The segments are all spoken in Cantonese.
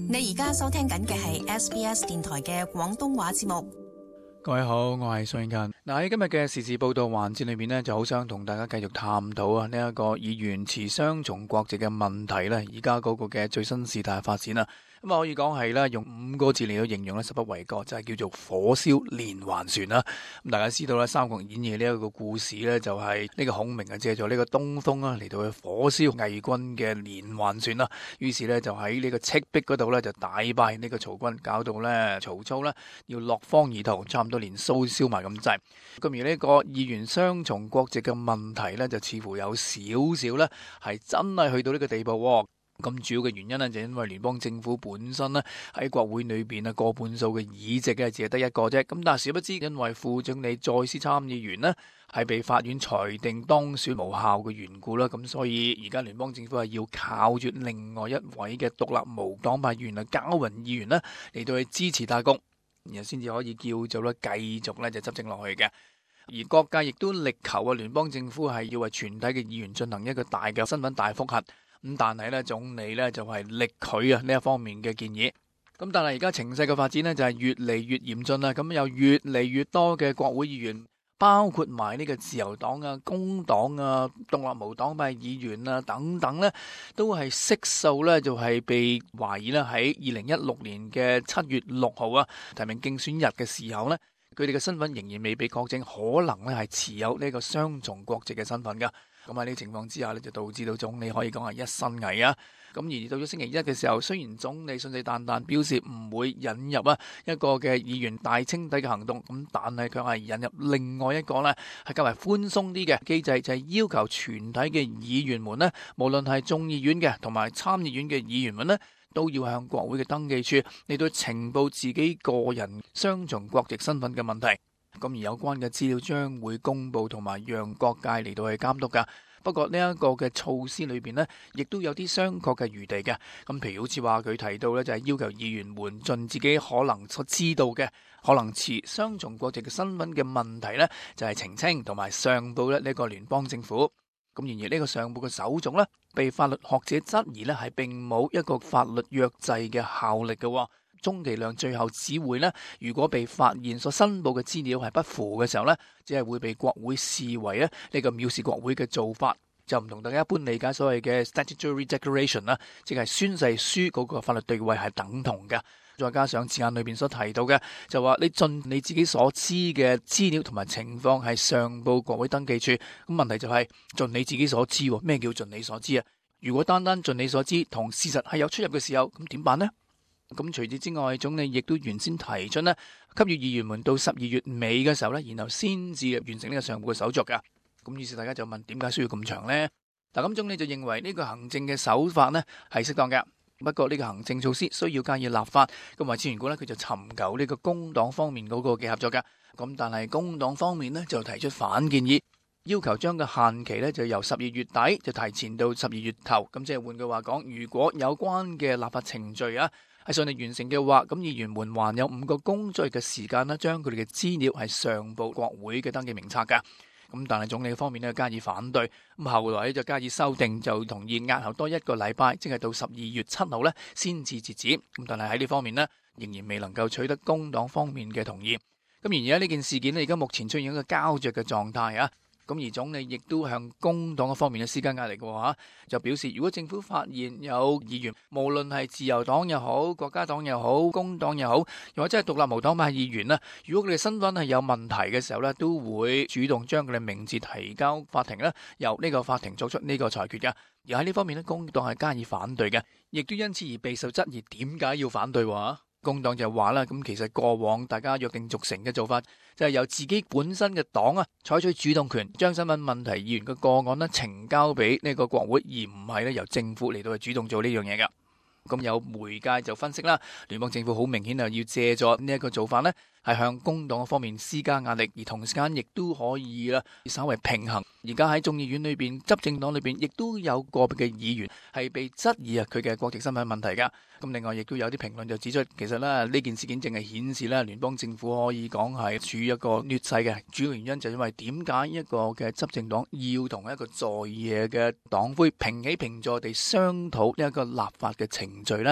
你而家收聽緊嘅係 SBS 電台嘅廣東話節目。 各位好，我係宋慶勤。喺今日嘅時事報道環節裏面呢，就好想同大家繼續探討呢一個議員持雙重國籍嘅問題呢，而家嗰個嘅最新事態發展啦。咁可以講係啦，用5個字嚟到形容呢，實不為過，就係叫做火燒連環船啦。咁大家知道咧，《三國演義》呢一個故事呢，就係呢個孔明啊借助呢個東風啦嚟到去火燒魏軍嘅連環船啦。於是呢，就喺呢個赤壁嗰度呢，就大敗呢個曹軍，搞到呢曹操呢要落荒而逃，差唔多連蘇燒埋咁滯。咁而呢個議員雙重國籍嘅問題呢，就似乎有少少呢係真係去到呢個地步喎。咁主要嘅原因呢，就因為聯邦政府本身呢喺國會裏邊啊過半數嘅議席嘅只係得一個啫。咁但係殊不知，因為副總理再司參議員呢係被法院裁定當選無效嘅緣故啦，咁所以而家聯邦政府係要靠住另外一位嘅獨立無黨派議員啊交雲議員呢嚟到去支持大局，然後先至可以叫做咧繼續咧就執政落去嘅。而各界亦都力求啊聯邦政府係要為全體嘅議員進行一個大嘅身份大複核。咁但係咧總理咧就係力拒啊呢一方面嘅建議。咁但係而家情勢嘅發展呢，就係越嚟越嚴峻啦。咁有越嚟越多嘅國會議員，包括埋呢個自由黨啊、工黨啊、獨立無黨派議員啊等等呢，都係悉數呢就係被懷疑啦喺2016年嘅7月6號啊提名競選日嘅時候呢，佢哋嘅身份仍然未被確證，可能呢係持有呢個雙重國籍嘅身份噶。咁喺呢個情況之下呢，就導致到總理可以講係一身危啊。咁而到咗星期一嘅時候，雖然總理信誓旦旦表示唔會引入一個嘅議員大清底嘅行動，咁但係佢係引入另外一個呢係較為寬鬆啲嘅機制，就係要求全體嘅議員們呢，無論係眾議院嘅同埋參議院嘅議員們呢，都要向國會嘅登記處嚟到呈報自己個人雙重國籍身份嘅問題。咁而有關嘅資料將會公布同埋讓各界嚟到去監督噶。不過呢一個嘅措施裏邊呢，亦都有啲商榷嘅餘地嘅。咁譬如好似話佢提到呢，就係要求議員們盡自己可能所知道嘅，可能持雙重國籍嘅身份嘅問題呢，就係澄清同埋上報呢個聯邦政府。咁然而呢個上報嘅手續呢，被法律學者質疑呢係並冇一個法律約制嘅效力嘅。充其量最後只會呢，如果被發現所申報嘅資料係不符嘅時候呢，只係會被國會視為呢個藐視國會嘅做法，就唔同大家一般理解所謂嘅 statutory declaration 啦，即係宣誓書嗰個法律地位係等同嘅。再加上字眼裏邊所提到嘅，就話你盡你自己所知嘅資料同埋情況係上報國會登記處。咁問題就係盡你自己所知，咩叫盡你所知啊？如果單單盡你所知同事實係有出入嘅時候，咁點辦呢？咁除此之外，總理亦都原先提出呢，給予議員們到12月尾嘅時候呢，然後先至完成呢個上報嘅手續噶。咁於是大家就問，點解需要咁長呢？咁總理就認為呢個行政嘅手法呢係適當嘅，不過呢個行政措施需要加以立法。咁為此緣故呢，佢就尋求呢個工黨方面嗰個嘅合作噶。咁但係工黨方面呢，就提出反建議，要求將個限期呢就由12月底就提前到12月頭。咁即係換句話講，如果有關嘅立法程序係順利完成嘅話，咁議員們還有5個工作日嘅時間呢，將佢哋嘅資料係上報國會嘅登記名冊噶。咁但係總理方面呢，加以反對，咁後來就加以修訂，就同意押後多1個禮拜，即係到12月7號呢先至截止。咁但係喺呢方面呢，仍然未能夠取得工黨方面嘅同意。咁而家呢件事件呢，而家目前出現一個膠着嘅狀態啊。咁而總理亦都向工黨方面嘅施加壓力嘅，就表示如果政府發現有議員，無論係自由黨又好、國家黨又好、工黨又好，又或者係獨立無黨派議員，如果佢哋身份係有問題嘅時候呢，都會主動將佢哋名字提交法庭呢，由呢個法庭作出呢個裁決嘅。而喺呢方面呢，工黨係加以反對嘅，亦都因此而備受質疑，點解要反對？工黨就話啦，咁其實過往大家約定俗成嘅做法，就係由自己本身嘅黨採取主動權，將身份問題議員嘅個案呈交俾呢個國會，而唔係咧由政府嚟到去主動做呢樣嘢噶。咁有媒介就分析啦，聯邦政府好明顯要借助呢一個做法呢，係向工黨方面施加壓力，而同時間亦都可以稍微平衡。而家喺眾議院裏邊，執政黨裏邊亦都有個別嘅議員係被質疑佢嘅國籍身份問題噶。咁另外亦都有啲評論就指出，其實呢件事件淨係顯示聯邦政府可以講係處於一個劣勢嘅主要原因，就因為點解一個嘅執政黨要同一個在野嘅黨魁平起平坐地商討呢一個立法嘅程序呢？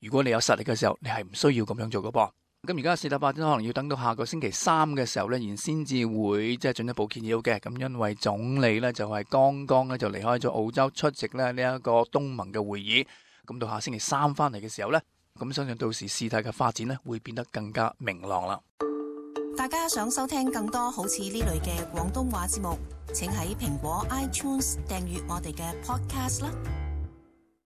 如果你有實力嘅時候，你係唔需要咁樣做嘅噃。咁而家事態發展可能要等到下個星期三嘅時候呢，然先至會即係進一步揭曉嘅。咁因為總理呢，就係剛剛呢就離開咗澳洲出席呢一個東盟嘅會議。咁到下星期三翻嚟嘅時候呢，咁相信到時事態嘅發展呢會變得更加明朗啦。 大家想收聽更多好似呢類嘅廣東話節目，請喺蘋果 iTunes 訂閱我哋嘅 podcast 啦。